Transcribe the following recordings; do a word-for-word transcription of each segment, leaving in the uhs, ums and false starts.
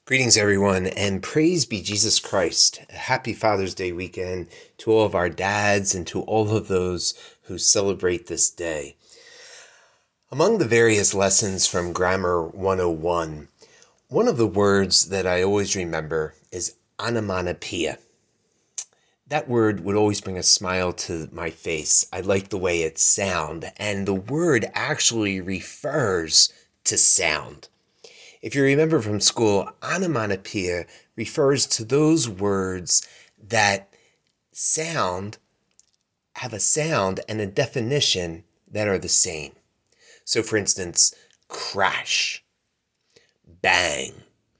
Greetings, everyone, and praise be Jesus Christ. A happy Father's Day weekend to all of our dads and to all of those who celebrate this day. Among the various lessons from Grammar one oh one, one of the words that I always remember is onomatopoeia. That word would always bring a smile to my face. I like the way it sounds, and the word actually refers to sound. If you remember from school, onomatopoeia refers to those words that sound, have a sound and a definition that are the same. So for instance, crash, bang,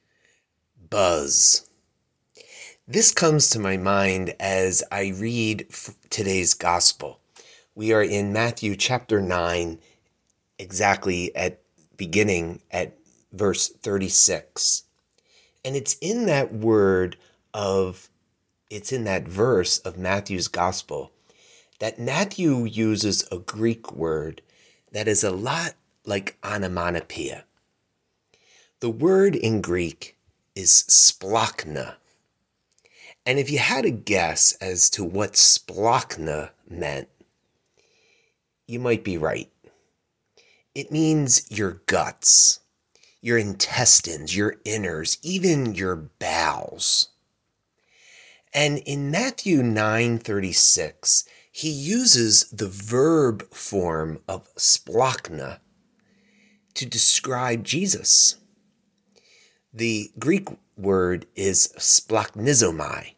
buzz. This comes to my mind as I read today's gospel. We are in Matthew chapter nine, exactly at beginning at verse thirty-six. And it's in that word of, it's in that verse of Matthew's gospel that Matthew uses a Greek word that is a lot like onomatopoeia. The word in Greek is splachna. And if you had a guess as to what splachna meant, you might be right. It means your guts, your intestines, your innards, even your bowels. And in Matthew nine thirty-six, he uses the verb form of splachna to describe Jesus. The Greek word is splachnizomai.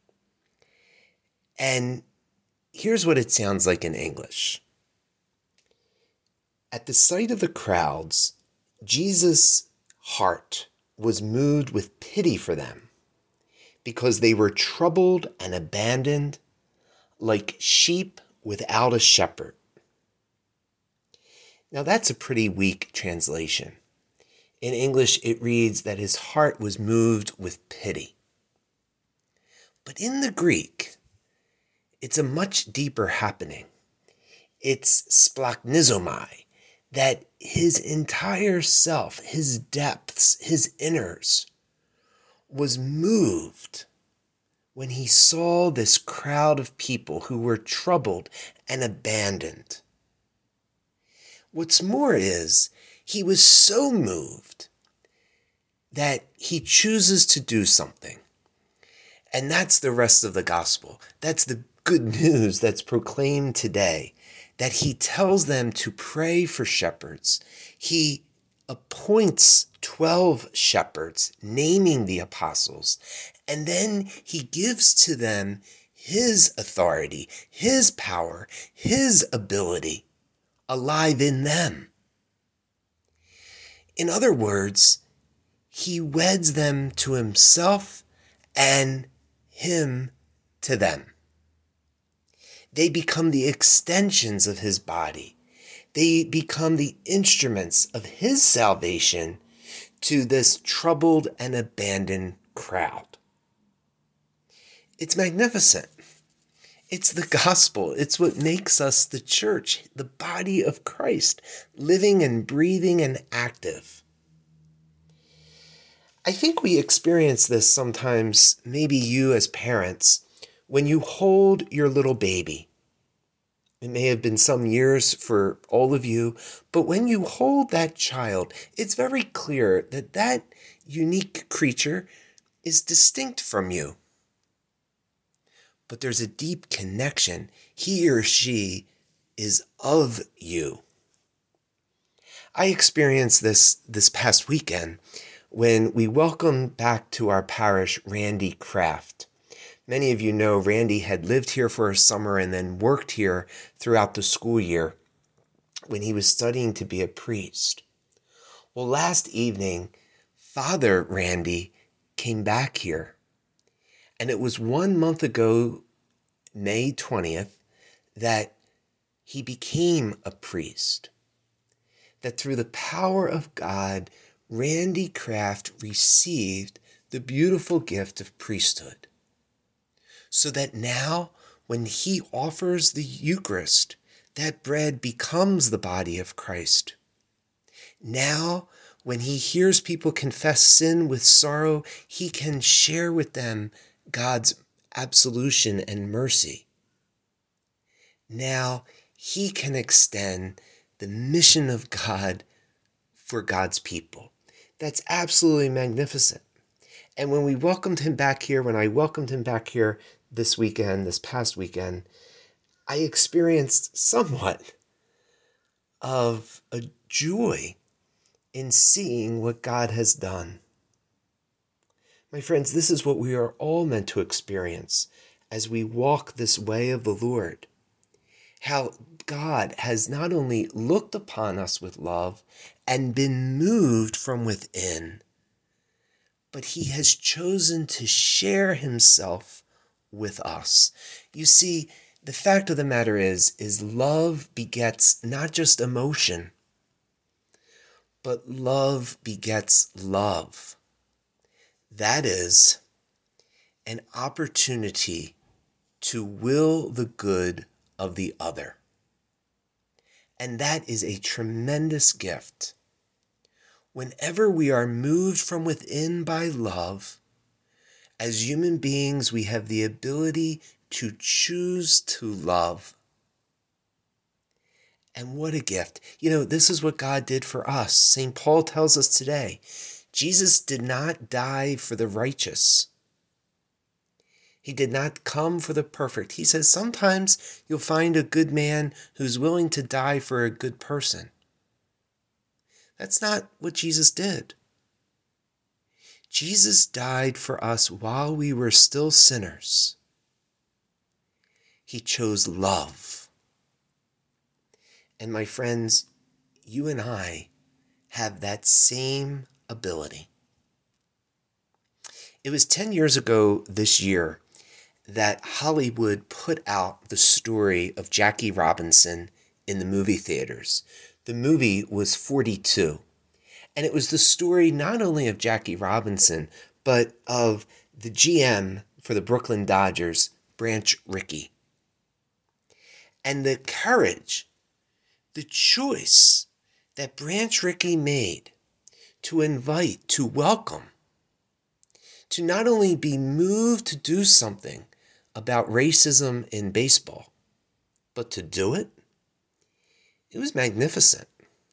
And here's what it sounds like in English. At the sight of the crowds, Jesus' heart was moved with pity for them because they were troubled and abandoned like sheep without a shepherd. Now that's a pretty weak translation. In English, it reads that his heart was moved with pity. But in the Greek, it's a much deeper happening. It's splachnizomai, that his entire self, his depths, his inners, was moved when he saw this crowd of people who were troubled and abandoned. What's more is, he was so moved that he chooses to do something. And that's the rest of the gospel. That's the good news that's proclaimed today, that he tells them to pray for shepherds. He appoints twelve shepherds, naming the apostles, and then he gives to them his authority, his power, his ability, alive in them. In other words, he weds them to himself and him to them. They become the extensions of his body. They become the instruments of his salvation to this troubled and abandoned crowd. It's magnificent. It's the gospel. It's what makes us the church, the body of Christ, living and breathing and active. I think we experience this sometimes, maybe you as parents, when you hold your little baby. It may have been some years for all of you, but when you hold that child, it's very clear that that unique creature is distinct from you. But there's a deep connection. He or she is of you. I experienced this this past weekend when we welcomed back to our parish Randy Kraft. Many of you know Randy had lived here for a summer and then worked here throughout the school year when he was studying to be a priest. Well, last evening, Father Randy came back here. And it was one month ago, May twentieth, that he became a priest. That through the power of God, Randy Kraft received the beautiful gift of priesthood. So that now, when he offers the Eucharist, that bread becomes the body of Christ. Now, When he hears people confess sin with sorrow, he can share with them God's absolution and mercy. Now he can extend the mission of God for God's people. That's absolutely magnificent. And when we welcomed him back here, when I welcomed him back here this weekend, this past weekend, I experienced somewhat of a joy in seeing what God has done. My friends, this is what we are all meant to experience as we walk this way of the Lord. How God has not only looked upon us with love and been moved from within, but he has chosen to share himself with us. You see, the fact of the matter is, is love begets not just emotion, but love begets love. That is an opportunity to will the good of the other. And that is a tremendous gift. Whenever we are moved from within by love, as human beings, we have the ability to choose to love. And what a gift. You know, this is what God did for us. Saint Paul tells us today, Jesus did not die for the righteous. He did not come for the perfect. He says sometimes you'll find a good man who's willing to die for a good person. That's not what Jesus did. Jesus died for us while we were still sinners. He chose love. And my friends, you and I have that same ability. It was ten years ago this year that Hollywood put out the story of Jackie Robinson in the movie theaters. The movie was forty-two. And it was the story not only of Jackie Robinson, but of the G M for the Brooklyn Dodgers, Branch Rickey. And the courage, the choice that Branch Rickey made to invite, to welcome, to not only be moved to do something about racism in baseball, but to do it, it was magnificent.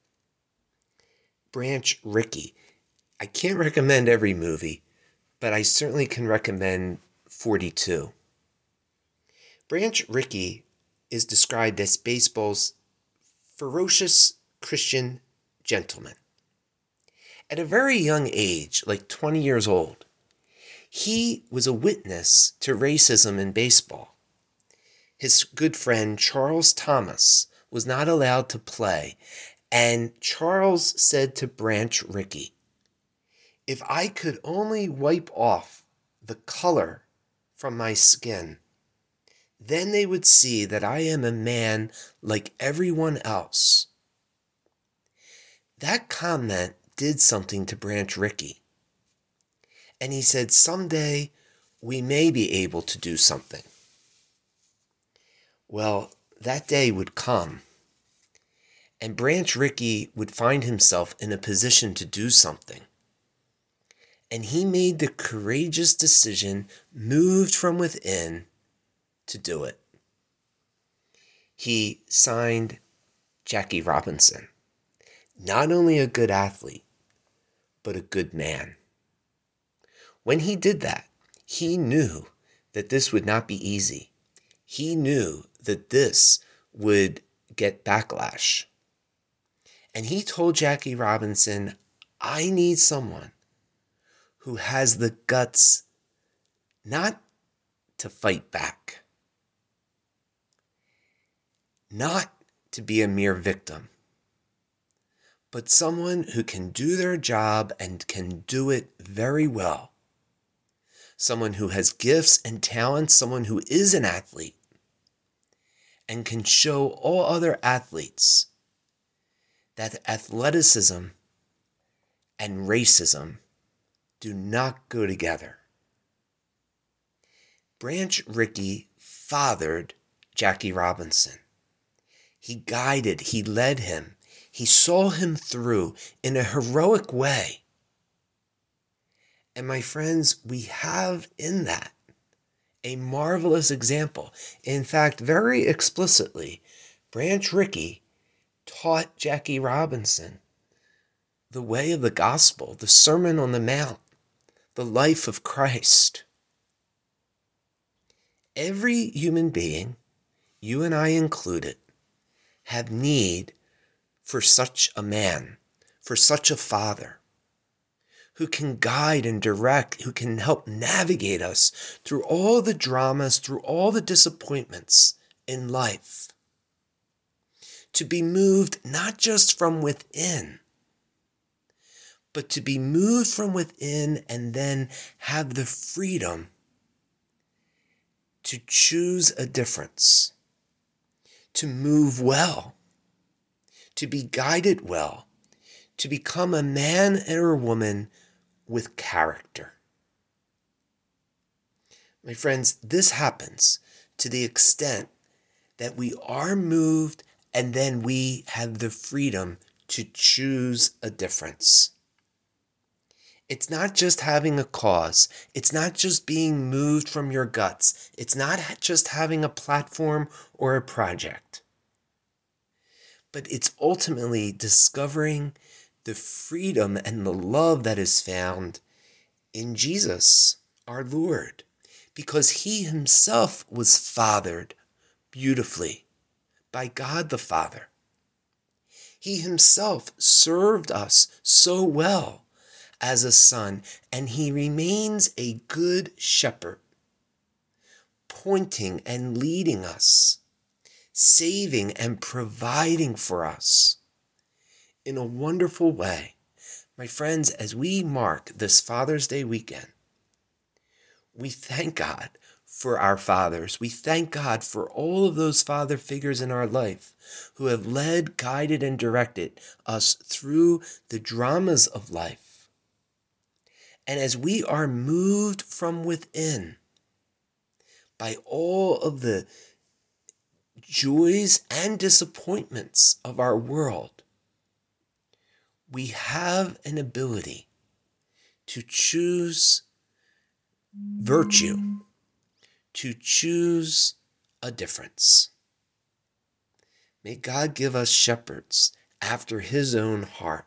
Branch Rickey. I can't recommend every movie, but I certainly can recommend forty-two. Branch Rickey is described as baseball's ferocious Christian gentleman. At a very young age, like twenty years old, he was a witness to racism in baseball. His good friend Charles Thomas was not allowed to play, and Charles said to Branch Rickey, "If I could only wipe off the color from my skin, then they would see that I am a man like everyone else." That comment did something to Branch Rickey. And he said, someday we may be able to do something. Well, that day would come, and Branch Rickey would find himself in a position to do something. And he made the courageous decision, moved from within, to do it. He signed Jackie Robinson. Not only a good athlete, but a good man. When he did that, he knew that this would not be easy. He knew that this would get backlash. And he told Jackie Robinson, I need someone who has the guts not to fight back, not to be a mere victim, but someone who can do their job and can do it very well. Someone who has gifts and talents, someone who is an athlete and can show all other athletes that athleticism and racism do not go together. Branch Rickey fathered Jackie Robinson. He guided, he led him. He saw him through in a heroic way. And my friends, we have in that a marvelous example. In fact, very explicitly, Branch Rickey taught Jackie Robinson the way of the gospel, the Sermon on the Mount, the life of Christ. Every human being, you and I included, have need for such a man, for such a father, who can guide and direct, who can help navigate us through all the dramas, through all the disappointments in life. To be moved not just from within, but to be moved from within and then have the freedom to choose a difference, to move well, to be guided well, to become a man or a woman with character. My friends, this happens to the extent that we are moved and then we have the freedom to choose a difference. It's not just having a cause. It's not just being moved from your guts. It's not just having a platform or a project. But it's ultimately discovering the freedom and the love that is found in Jesus, our Lord, because he himself was fathered beautifully by God the Father. He himself served us so well as a son, and he remains a good shepherd, pointing and leading us, saving and providing for us in a wonderful way. My friends, as we mark this Father's Day weekend, we thank God for our fathers. We thank God for all of those father figures in our life who have led, guided, and directed us through the dramas of life. And as we are moved from within by all of the joys and disappointments of our world, we have an ability to choose virtue, to choose a difference. May God give us shepherds after his own heart.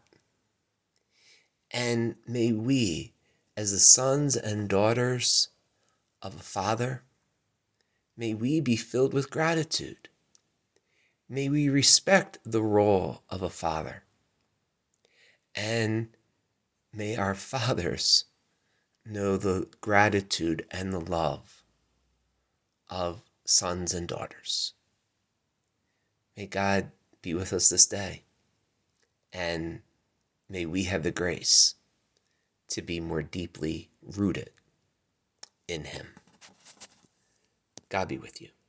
And may we, as the sons and daughters of a father, may we be filled with gratitude. May we respect the role of a father. And may our fathers know the gratitude and the love of sons and daughters. May God be with us this day, and may we have the grace to be more deeply rooted in him. God be with you.